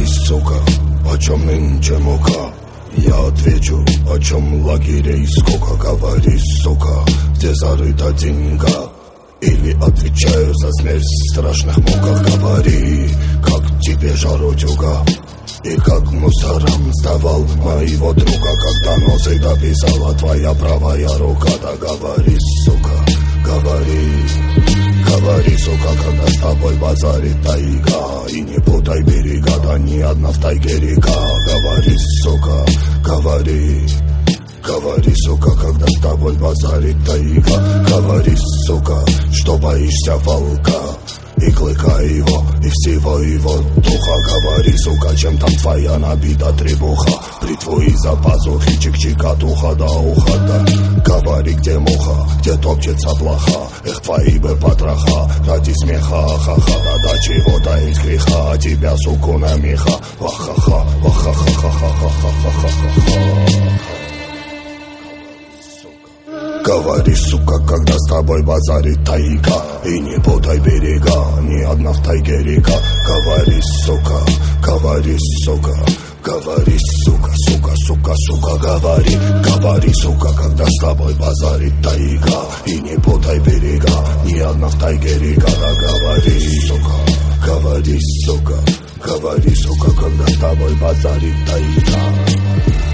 Говори, сука, почем нынче мука? Я отвечу, почем лагерей сколько? Говори, сука, где зарыта деньга? Или отвечаю за смерть в страшных муках? Говори, как тебе жаротюга? И как мусорам сдавал моего друга, когда носы дописала твоя правая рука. Да говори, сука, говори, говори, сука, когда с тобой базарит тайга. И не путай берега, да ни одна в тайге река. Говори, сука, говори, говори, сука, когда с тобой базарит тайга. Говори, сука, что боишься волка и клыка его, и всего его духа. Говори, сука, чем там твоя набита требуха? Бритву из-за пазухи, чик-чик от уха до уха, да. Говори, где муха, где топчется блоха. Эх, твои бы потроха, ради смеха, ха-ха. Да до чего-то из греха, а тебя, суку, на меха. Ва-ха-ха, ва-ха-ха-ха-ха-ха-ха-ха-ха. Говори, сука, когда с тобой базарит тайга. И не путай берега, ни одна в тайге река. Говори, сука, говори, сука, говори, сука, сука, сука, сука, говори. Говори, сука, когда с тобой базарит тайга. И не путай берега, ни одна в тайге река. Да говори, сука, говори, сука, говори, сука, когда с тобой базарит тайга.